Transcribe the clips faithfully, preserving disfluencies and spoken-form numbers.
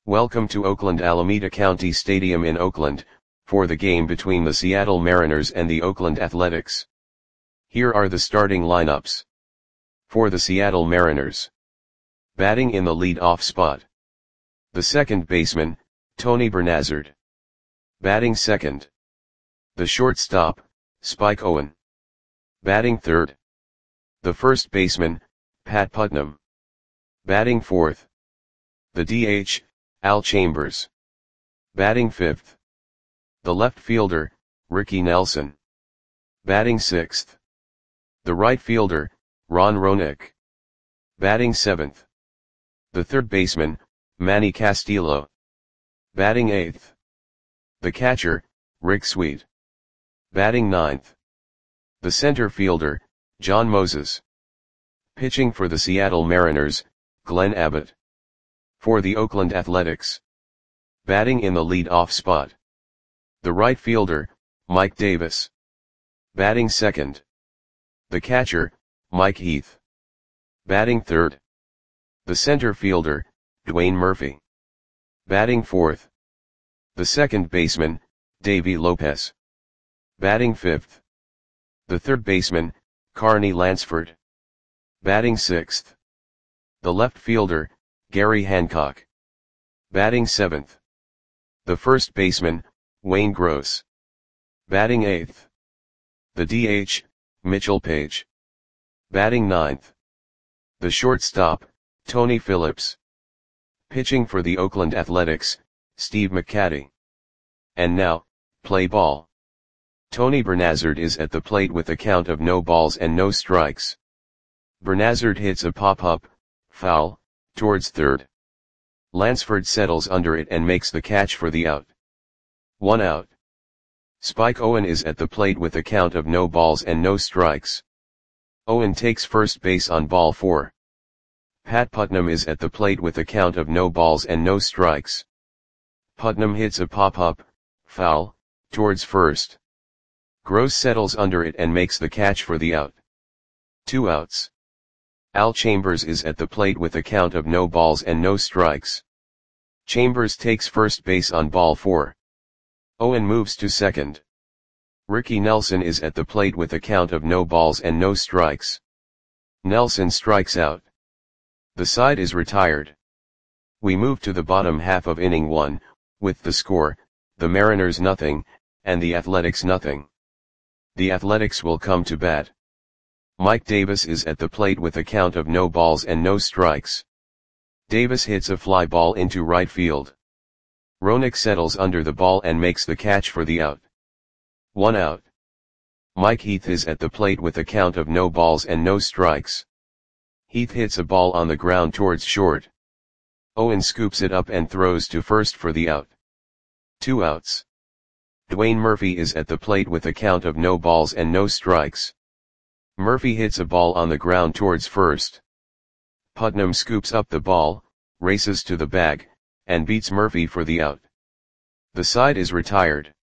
Welcome to Oakland Alameda County Stadium in Oakland, for the game between the Seattle Mariners and the Oakland Athletics. Here are the starting lineups. For the Seattle Mariners. Batting in the lead-off spot. The second baseman, Tony Bernazard. Batting second. The shortstop, Spike Owen. Batting third. The first baseman, Pat Putnam. Batting fourth. The D H, Al Chambers. Batting fifth. The left fielder, Ricky Nelson. Batting sixth. The right fielder, Ron Roenick. Batting seventh. The third baseman, Manny Castillo. Batting eighth. The catcher, Rick Sweet. Batting ninth. The center fielder, John Moses. Pitching for the Seattle Mariners, Glenn Abbott. For the Oakland Athletics. Batting in the lead-off spot. The right fielder, Mike Davis. Batting second. The catcher, Mike Heath. Batting third. The center fielder, Dwayne Murphy. Batting fourth. The second baseman, Davey Lopez. Batting fifth. The third baseman, Carney Lansford. Batting sixth. The left fielder, Gary Hancock. Batting seventh. The first baseman, Wayne Gross. Batting eighth. The D H, Mitchell Page. Batting ninth. The shortstop, Tony Phillips. Pitching for the Oakland Athletics, Steve McCatty. And now, play ball. Tony Bernazard is at the plate with a count of no balls and no strikes. Bernazard hits a pop-up, foul, towards third. Lansford settles under it and makes the catch for the out. One out. Spike Owen is at the plate with a count of no balls and no strikes. Owen takes first base on ball four. Pat Putnam is at the plate with a count of no balls and no strikes. Putnam hits a pop-up, foul, towards first. Gross settles under it and makes the catch for the out. Two outs. Al Chambers is at the plate with a count of no balls and no strikes. Chambers takes first base on ball four. Owen moves to second. Ricky Nelson is at the plate with a count of no balls and no strikes. Nelson strikes out. The side is retired. We move to the bottom half of inning one, with the score, the Mariners nothing, and the Athletics nothing. The Athletics will come to bat. Mike Davis is at the plate with a count of no balls and no strikes. Davis hits a fly ball into right field. Roenick settles under the ball and makes the catch for the out. One out. Mike Heath is at the plate with a count of no balls and no strikes. Heath hits a ball on the ground towards short. Owen scoops it up and throws to first for the out. Two outs. Dwayne Murphy is at the plate with a count of no balls and no strikes. Murphy hits a ball on the ground towards first. Putnam scoops up the ball, races to the bag, and beats Murphy for the out. The side is retired.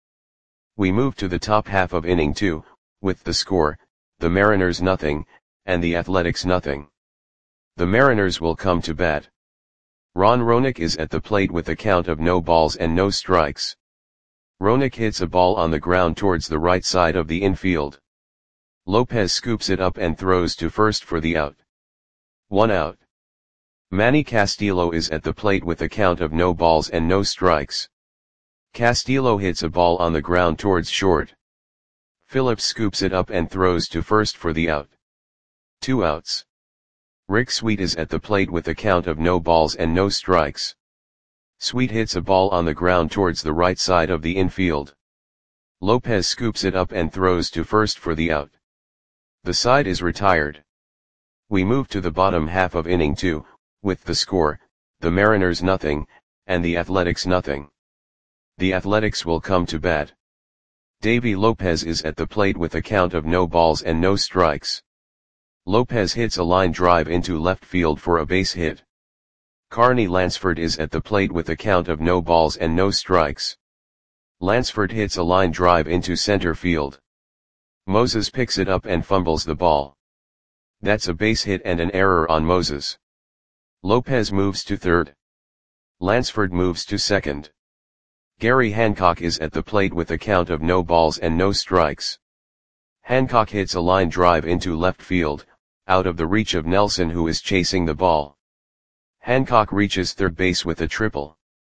We move to the top half of inning two, with the score, the Mariners nothing, and the Athletics nothing. The Mariners will come to bat. Ron Roenick is at the plate with a count of no balls and no strikes. Roenick hits a ball on the ground towards the right side of the infield. Lopez scoops it up and throws to first for the out. One out. Manny Castillo is at the plate with a count of no balls and no strikes. Castillo hits a ball on the ground towards short. Phillips scoops it up and throws to first for the out. Two outs. Rick Sweet is at the plate with a count of no balls and no strikes. Sweet hits a ball on the ground towards the right side of the infield. Lopez scoops it up and throws to first for the out. The side is retired. We move to the bottom half of inning two, with the score, the Mariners nothing, and the Athletics nothing. The Athletics will come to bat. Davey Lopez is at the plate with a count of no balls and no strikes. Lopez hits a line drive into left field for a base hit. Carney Lansford is at the plate with a count of no balls and no strikes. Lansford hits a line drive into center field. Moses picks it up and fumbles the ball. That's a base hit and an error on Moses. Lopez moves to third. Lansford moves to second. Gary Hancock is at the plate with a count of no balls and no strikes. Hancock hits a line drive into left field, out of the reach of Nelson, who is chasing the ball. Hancock reaches third base with a triple.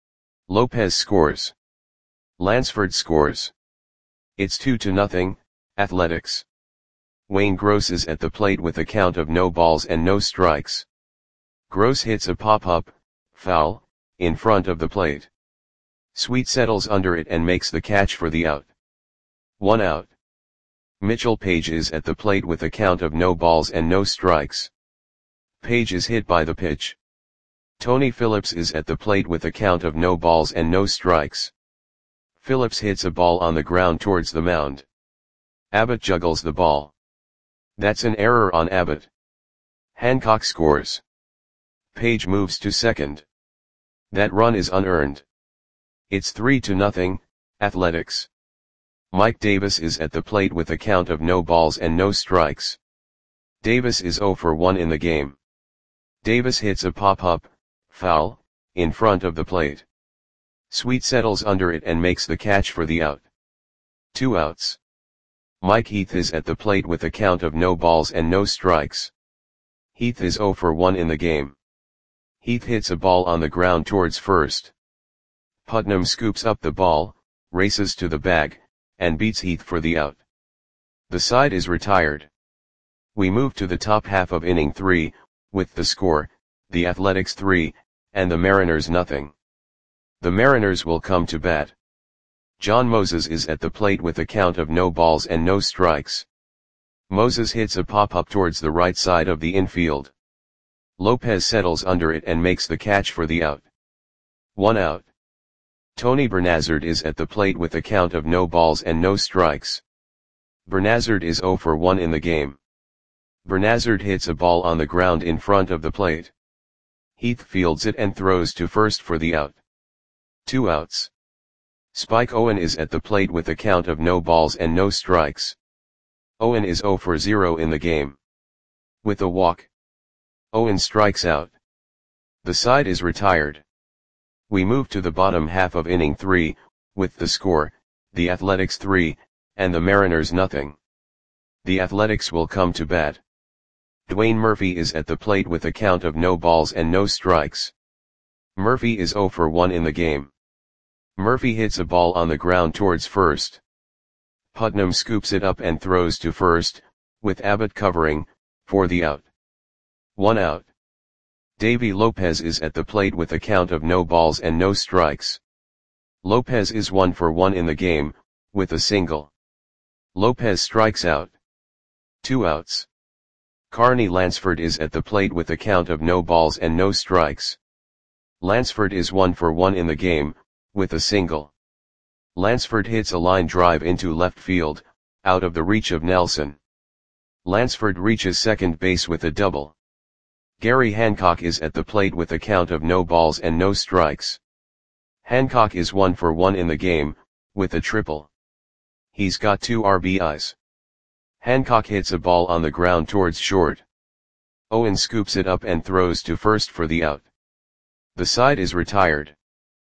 Lopez scores. Lansford scores. It's two to nothing, Athletics. Wayne Gross is at the plate with a count of no balls and no strikes. Gross hits a pop-up, foul, in front of the plate. Sweet settles under it and makes the catch for the out. One out. Mitchell Page is at the plate with a count of no balls and no strikes. Page is hit by the pitch. Tony Phillips is at the plate with a count of no balls and no strikes. Phillips hits a ball on the ground towards the mound. Abbott juggles the ball. That's an error on Abbott. Hancock scores. Page moves to second. That run is unearned. It's three to nothing, Athletics. Mike Davis is at the plate with a count of no balls and no strikes. Davis is zero for one in the game. Davis hits a pop-up, foul, in front of the plate. Sweet settles under it and makes the catch for the out. Two outs. Mike Heath is at the plate with a count of no balls and no strikes. Heath is zero for one in the game. Heath hits a ball on the ground towards first. Putnam scoops up the ball, races to the bag, and beats Heath for the out. The side is retired. We move to the top half of inning three, with the score, the Athletics three, and the Mariners nothing. The Mariners will come to bat. John Moses is at the plate with a count of no balls and no strikes. Moses hits a pop-up towards the right side of the infield. Lopez settles under it and makes the catch for the out. One out. Tony Bernazard is at the plate with a count of no balls and no strikes. Bernazard is zero for one in the game. Bernazard hits a ball on the ground in front of the plate. Heath fields it and throws to first for the out. Two outs. Spike Owen is at the plate with a count of no balls and no strikes. Owen is zero for zero in the game. With a walk, Owen strikes out. The side is retired. We move to the bottom half of inning three, with the score, the Athletics three, and the Mariners nothing. The Athletics will come to bat. Dwayne Murphy is at the plate with a count of no balls and no strikes. Murphy is zero for one in the game. Murphy hits a ball on the ground towards first. Putnam scoops it up and throws to first, with Abbott covering, for the out. One out. Davy Lopez is at the plate with a count of no balls and no strikes. Lopez is one for one in the game, with a single. Lopez strikes out. Two outs. Carney Lansford is at the plate with a count of no balls and no strikes. Lansford is one for one in the game, with a single. Lansford hits a line drive into left field, out of the reach of Nelson. Lansford reaches second base with a double. Gary Hancock is at the plate with a count of no balls and no strikes. Hancock is one for one in the game, with a triple. He's got two R B Is. Hancock hits a ball on the ground towards short. Owen scoops it up and throws to first for the out. The side is retired.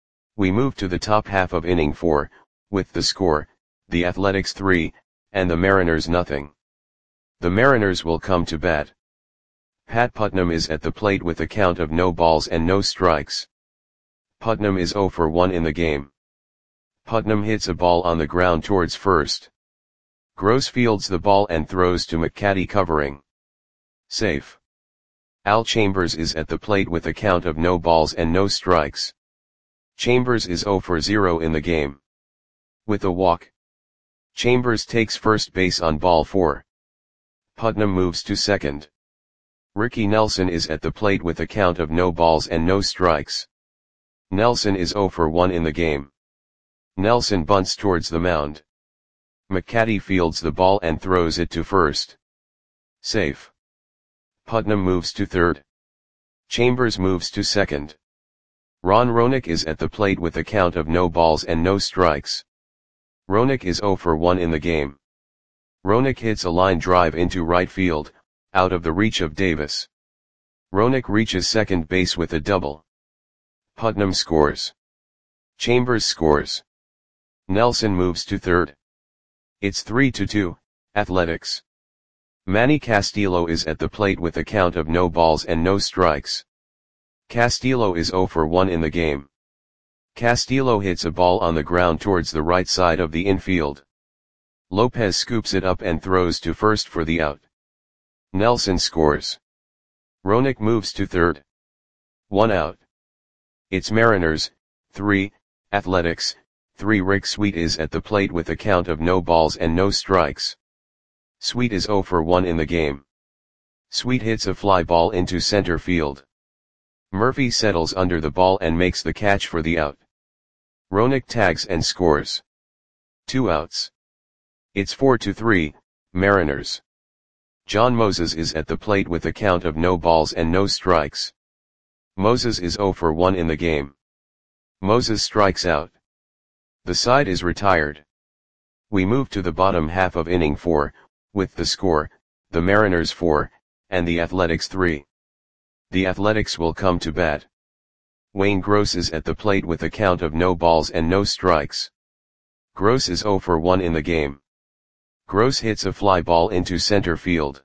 We move to the top half of inning four, with the score, the Athletics three, and the Mariners nothing. The Mariners will come to bat. Pat Putnam is at the plate with a count of no balls and no strikes. Putnam is zero for one in the game. Putnam hits a ball on the ground towards first. Gross fields the ball and throws to McCaddy covering. Safe. Al Chambers is at the plate with a count of no balls and no strikes. Chambers is zero for zero in the game. With a walk, Chambers takes first base on ball four. Putnam moves to second. Ricky Nelson is at the plate with a count of no balls and no strikes. Nelson is zero for one in the game. Nelson bunts towards the mound. McCaddy fields the ball and throws it to first. Safe. Putnam moves to third. Chambers moves to second. Ron Roenick is at the plate with a count of no balls and no strikes. Roenick is zero for one in the game. Roenick hits a line drive into right field, out of the reach of Davis. Roenick reaches second base with a double. Putnam scores. Chambers scores. Nelson moves to third. It's three to two, Athletics. Manny Castillo is at the plate with a count of no balls and no strikes. Castillo is zero for one in the game. Castillo hits a ball on the ground towards the right side of the infield. Lopez scoops it up and throws to first for the out. Nelson scores. Roenick moves to third. One out. It's Mariners, three, Athletics, three. Rick Sweet is at the plate with a count of no balls and no strikes. Sweet is zero for one in the game. Sweet hits a fly ball into center field. Murphy settles under the ball and makes the catch for the out. Roenick tags and scores. Two outs. It's four to three, Mariners. John Moses is at the plate with a count of no balls and no strikes. Moses is zero for one in the game. Moses strikes out. The side is retired. We move to the bottom half of inning four, with the score, the Mariners four, and the Athletics three. The Athletics will come to bat. Wayne Gross is at the plate with a count of no balls and no strikes. Gross is zero for one in the game. Gross hits a fly ball into center field.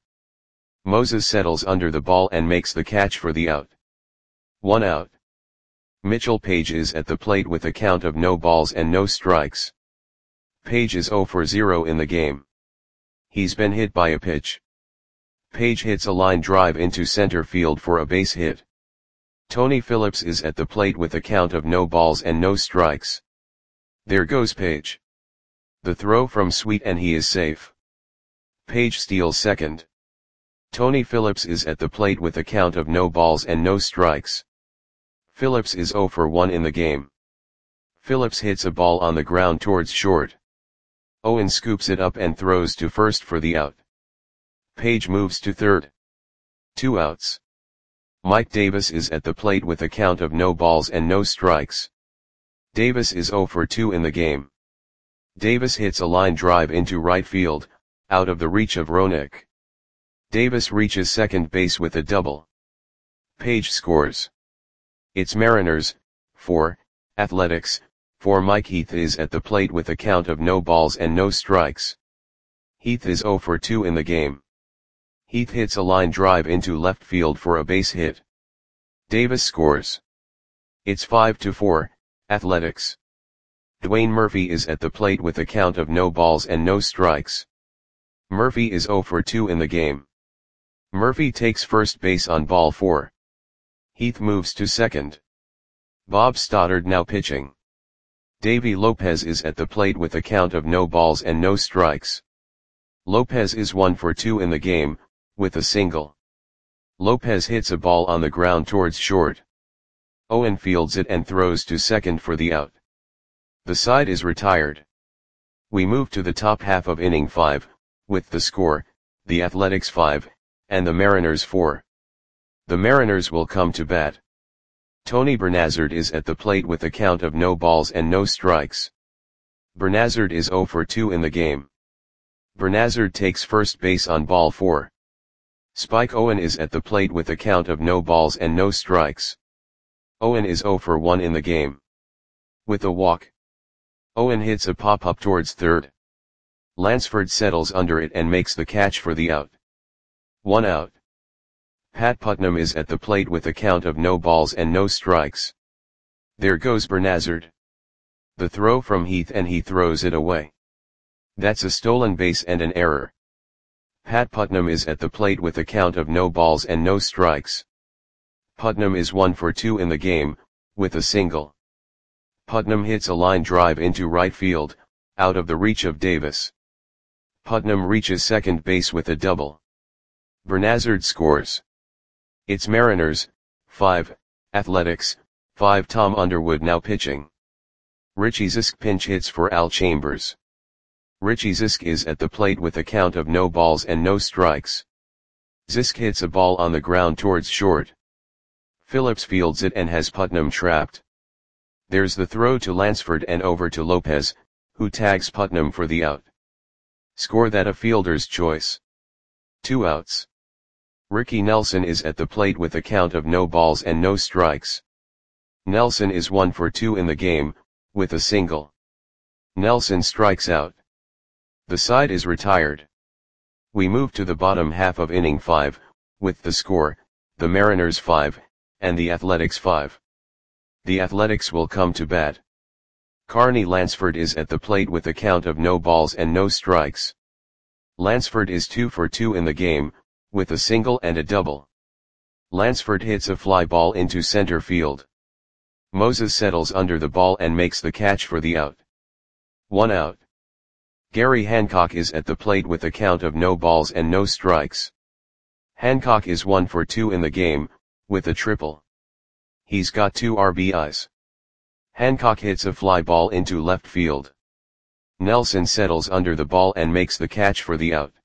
Moses settles under the ball and makes the catch for the out. One out. Mitchell Page is at the plate with a count of no balls and no strikes. Page is zero for zero in the game. He's been hit by a pitch. Page hits a line drive into center field for a base hit. Tony Phillips is at the plate with a count of no balls and no strikes. There goes Page. The throw from Sweet and he is safe. Page steals second. Tony Phillips is at the plate with a count of no balls and no strikes. Phillips is zero for one in the game. Phillips hits a ball on the ground towards short. Owen scoops it up and throws to first for the out. Page moves to third. Two outs. Mike Davis is at the plate with a count of no balls and no strikes. Davis is zero for two in the game. Davis hits a line drive into right field, out of the reach of Roenick. Davis reaches second base with a double. Page scores. It's Mariners, four, Athletics, four. Mike Heath is at the plate with a count of no balls and no strikes. Heath is zero for two in the game. Heath hits a line drive into left field for a base hit. Davis scores. It's five to four, Athletics. Dwayne Murphy is at the plate with a count of no balls and no strikes. Murphy is zero for two in the game. Murphy takes first base on ball four. Heath moves to second. Bob Stoddard now pitching. Davy Lopez is at the plate with a count of no balls and no strikes. Lopez is one for two in the game, with a single. Lopez hits a ball on the ground towards short. Owen fields it and throws to second for the out. The side is retired. We move to the top half of inning five, with the score, the Athletics five, and the Mariners four. The Mariners will come to bat. Tony Bernazard is at the plate with a count of no balls and no strikes. Bernazard is zero for two in the game. Bernazard takes first base on ball four. Spike Owen is at the plate with a count of no balls and no strikes. Owen is zero for one in the game. With a walk. Owen hits a pop-up towards third. Lansford settles under it and makes the catch for the out. One out. Pat Putnam is at the plate with a count of no balls and no strikes. There goes Bernazard. The throw from Heath and he throws it away. That's a stolen base and an error. Pat Putnam is at the plate with a count of no balls and no strikes. Putnam is one for two in the game, with a single. Putnam hits a line drive into right field, out of the reach of Davis. Putnam reaches second base with a double. Bernazard scores. It's Mariners, five, Athletics, five. Tom Underwood now pitching. Richie Zisk pinch hits for Al Chambers. Richie Zisk is at the plate with a count of no balls and no strikes. Zisk hits a ball on the ground towards short. Phillips fields it and has Putnam trapped. There's the throw to Lansford and over to Lopez, who tags Putnam for the out. Score that a fielder's choice. Two outs. Ricky Nelson is at the plate with a count of no balls and no strikes. Nelson is one for two in the game, with a single. Nelson strikes out. The side is retired. We move to the bottom half of inning five, with the score, the Mariners five, and the Athletics five. The Athletics will come to bat. Carney Lansford is at the plate with a count of no balls and no strikes. Lansford is two for two in the game, with a single and a double. Lansford hits a fly ball into center field. Moses settles under the ball and makes the catch for the out. One out. Gary Hancock is at the plate with a count of no balls and no strikes. Hancock is one for two in the game, with a triple. He's got two R B Is. Hancock hits a fly ball into left field. Nelson settles under the ball and makes the catch for the out.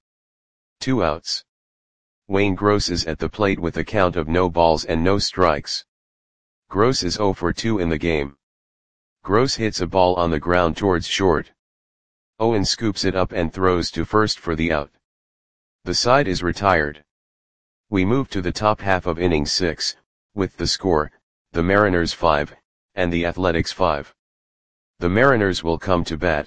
Two outs. Wayne Gross is at the plate with a count of no balls and no strikes. Gross is zero for two in the game. Gross hits a ball on the ground towards short. Owen scoops it up and throws to first for the out. The side is retired. We move to the top half of inning six, with the score, the Mariners five, and the Athletics five. The Mariners will come to bat.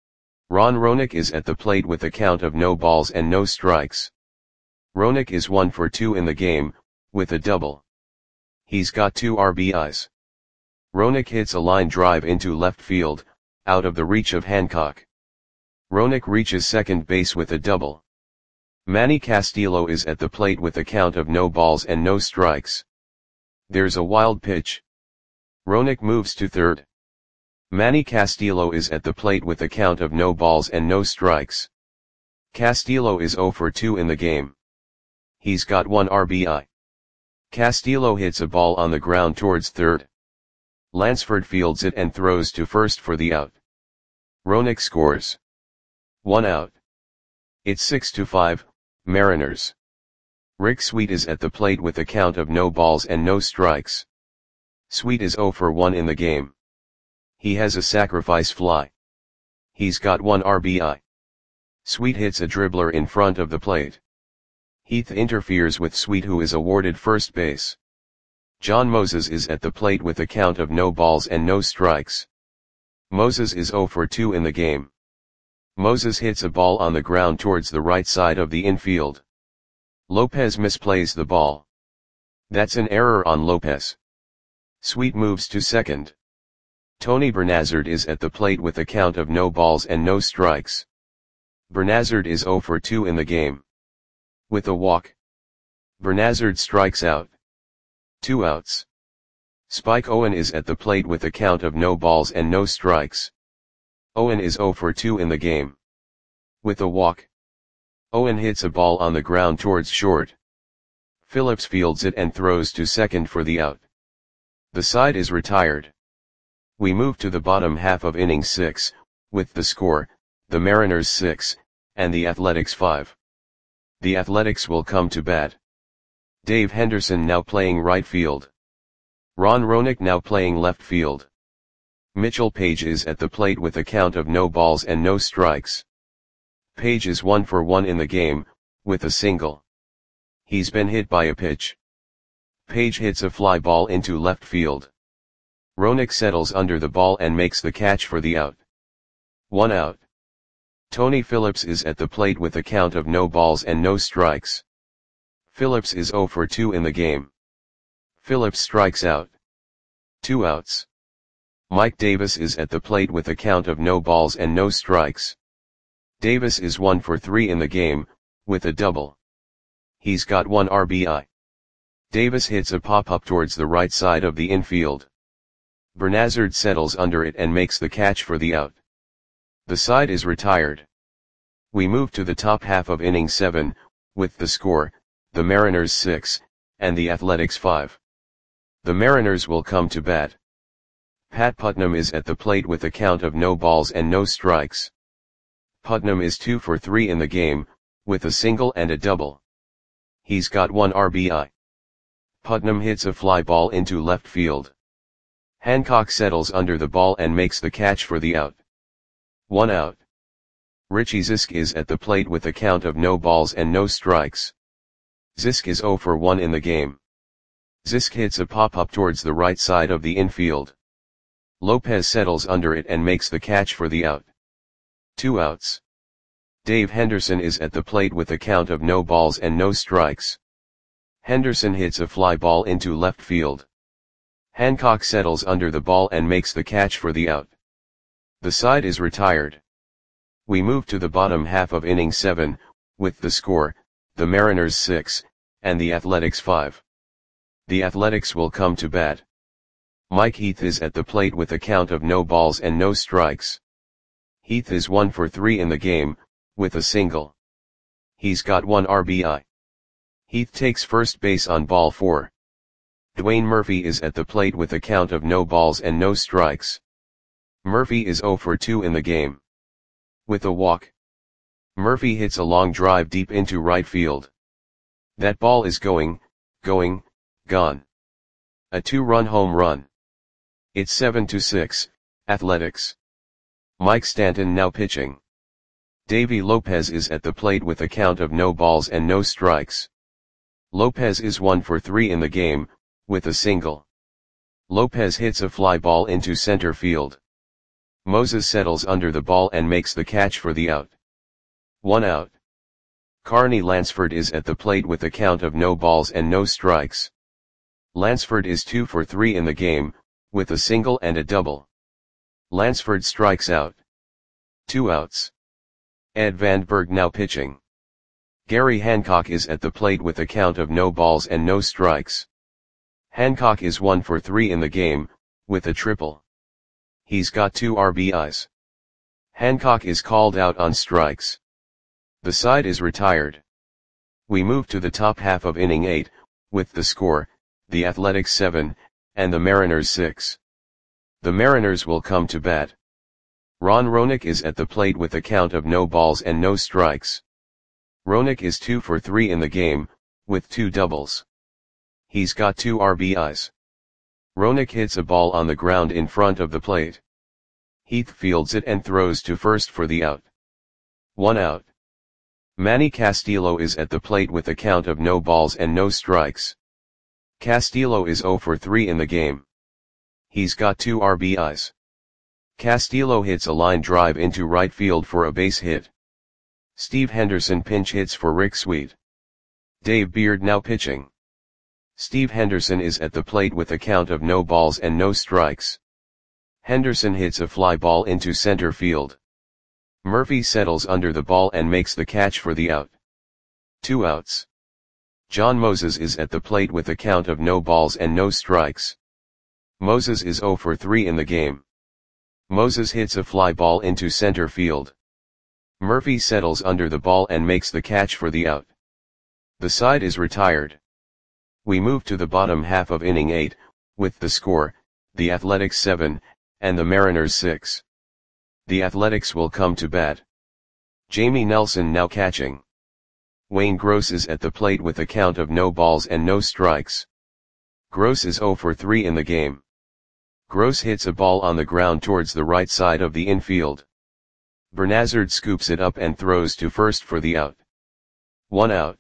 Ron Roenick is at the plate with a count of no balls and no strikes. Roenick is one for two in the game, with a double. He's got two R B Is. Roenick hits a line drive into left field, out of the reach of Hancock. Roenick reaches second base with a double. Manny Castillo is at the plate with a count of no balls and no strikes. There's a wild pitch. Roenick moves to third. Manny Castillo is at the plate with a count of no balls and no strikes. Castillo is zero for two in the game. He's got one R B I. Castillo hits a ball on the ground towards third. Lansford fields it and throws to first for the out. Roenick scores. One out. It's six to five, Mariners. Rick Sweet is at the plate with a count of no balls and no strikes. Sweet is zero for one in the game. He has a sacrifice fly. He's got one R B I. Sweet hits a dribbler in front of the plate. Heath interferes with Sweet, who is awarded first base. John Moses is at the plate with a count of no balls and no strikes. Moses is zero for two in the game. Moses hits a ball on the ground towards the right side of the infield. Lopez misplays the ball. That's an error on Lopez. Sweet moves to second. Tony Bernazard is at the plate with a count of no balls and no strikes. Bernazard is zero for two in the game. With a walk. Bernazard strikes out. Two outs. Spike Owen is at the plate with a count of no balls and no strikes. Owen is zero for two in the game. With a walk. Owen hits a ball on the ground towards short. Phillips fields it and throws to second for the out. The side is retired. We move to the bottom half of inning six, with the score, the Mariners six, and the Athletics five. The Athletics will come to bat. Dave Henderson now playing right field. Ron Roenick now playing left field. Mitchell Page is at the plate with a count of no balls and no strikes. Page is one for one in the game, with a single. He's been hit by a pitch. Page hits a fly ball into left field. Roenick settles under the ball and makes the catch for the out. One out. Tony Phillips is at the plate with a count of no balls and no strikes. Phillips is zero for two in the game. Phillips strikes out. Two outs. Mike Davis is at the plate with a count of no balls and no strikes. Davis is one for three in the game, with a double. He's got one R B I. Davis hits a pop-up towards the right side of the infield. Bernazard settles under it and makes the catch for the out. The side is retired. We move to the top half of inning seven, with the score, the Mariners six, and the Athletics five. The Mariners will come to bat. Pat Putnam is at the plate with a count of no balls and no strikes. Putnam is two for three in the game, with a single and a double. He's got one R B I. Putnam hits a fly ball into left field. Hancock settles under the ball and makes the catch for the out. One out. Richie Zisk is at the plate with a count of no balls and no strikes. Zisk is zero for one in the game. Zisk hits a pop-up towards the right side of the infield. Lopez settles under it and makes the catch for the out. Two outs. Dave Henderson is at the plate with a count of no balls and no strikes. Henderson hits a fly ball into left field. Hancock settles under the ball and makes the catch for the out. The side is retired. We move to the bottom half of inning seven, with the score, the Mariners six, and the Athletics five. The Athletics will come to bat. Mike Heath is at the plate with a count of no balls and no strikes. Heath is one for three in the game, with a single. He's got one R B I. Heath takes first base on ball four. Dwayne Murphy is at the plate with a count of no balls and no strikes. Murphy is zero for two in the game. With a walk. Murphy hits a long drive deep into right field. That ball is going, going, gone. A two-run home run. It's seven to six, Athletics. Mike Stanton now pitching. Davy Lopez is at the plate with a count of no balls and no strikes. Lopez is one for three in the game, with a single. Lopez hits a fly ball into center field. Moses settles under the ball and makes the catch for the out. One out. Carney Lansford is at the plate with a count of no balls and no strikes. Lansford is two for three in the game, with a single and a double. Lansford strikes out. Two outs. Ed Vandenberg now pitching. Gary Hancock is at the plate with a count of no balls and no strikes. Hancock is one for three in the game, with a triple. He's got two R B Is. Hancock is called out on strikes. The side is retired. We move to the top half of inning eight, with the score, the Athletics seven, and the Mariners six. The Mariners will come to bat. Ron Roenick is at the plate with a count of no balls and no strikes. Roenick is two for three in the game, with two doubles. He's got two R B Is. Roenick hits a ball on the ground in front of the plate. Heath fields it and throws to first for the out. One out. Manny Castillo is at the plate with a count of no balls and no strikes. Castillo is zero for three in the game. He's got two R B Is. Castillo hits a line drive into right field for a base hit. Steve Henderson pinch hits for Rick Sweet. Dave Beard now pitching. Steve Henderson is at the plate with a count of no balls and no strikes. Henderson hits a fly ball into center field. Murphy settles under the ball and makes the catch for the out. Two outs. John Moses is at the plate with a count of no balls and no strikes. Moses is zero for three in the game. Moses hits a fly ball into center field. Murphy settles under the ball and makes the catch for the out. The side is retired. We move to the bottom half of inning eight, with the score, the Athletics seven, and the Mariners six. The Athletics will come to bat. Jamie Nelson now catching. Wayne Gross is at the plate with a count of no balls and no strikes. Gross is zero for three in the game. Gross hits a ball on the ground towards the right side of the infield. Bernazard scoops it up and throws to first for the out. One out.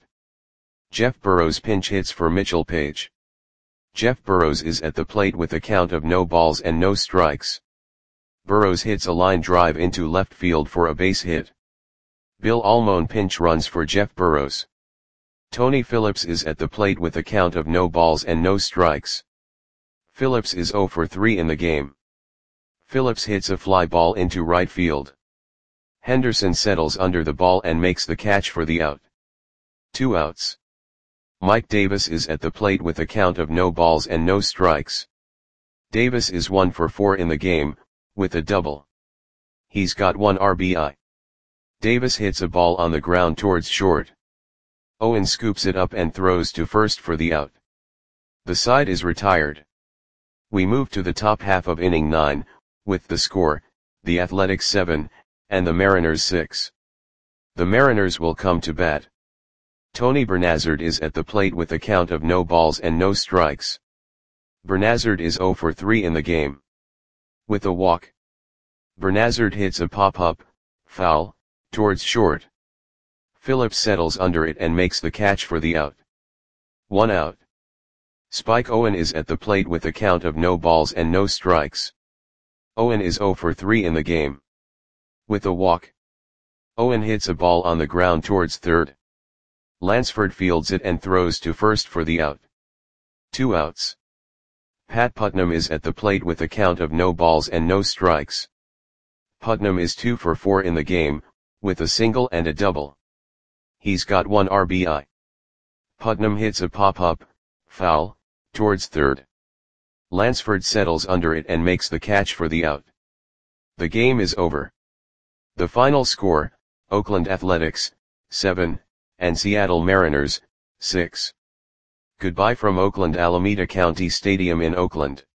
Jeff Burrows pinch hits for Mitchell Page. Jeff Burrows is at the plate with a count of no balls and no strikes. Burrows hits a line drive into left field for a base hit. Bill Almon pinch runs for Jeff Burrows. Tony Phillips is at the plate with a count of no balls and no strikes. Phillips is zero for three in the game. Phillips hits a fly ball into right field. Henderson settles under the ball and makes the catch for the out. Two outs. Mike Davis is at the plate with a count of no balls and no strikes. Davis is one for four in the game, with a double. He's got one R B I. Davis hits a ball on the ground towards short. Owen scoops it up and throws to first for the out. The side is retired. We move to the top half of inning nine, with the score, the Athletics seven, and the Mariners six. The Mariners will come to bat. Tony Bernazard is at the plate with a count of no balls and no strikes. Bernazard is zero for three in the game. With a walk. Bernazard hits a pop-up, foul, towards short. Phillips settles under it and makes the catch for the out. One out. Spike Owen is at the plate with a count of no balls and no strikes. Owen is zero for three in the game. With a walk, Owen hits a ball on the ground towards third. Lansford fields it and throws to first for the out. Two outs. Pat Putnam is at the plate with a count of no balls and no strikes. Putnam is two for four in the game, with a single and a double. He's got one R B I. Putnam hits a pop-up, foul, towards third. Lansford settles under it and makes the catch for the out. The game is over. The final score, Oakland Athletics, seven, and Seattle Mariners, six. Goodbye from Oakland Alameda County Stadium in Oakland.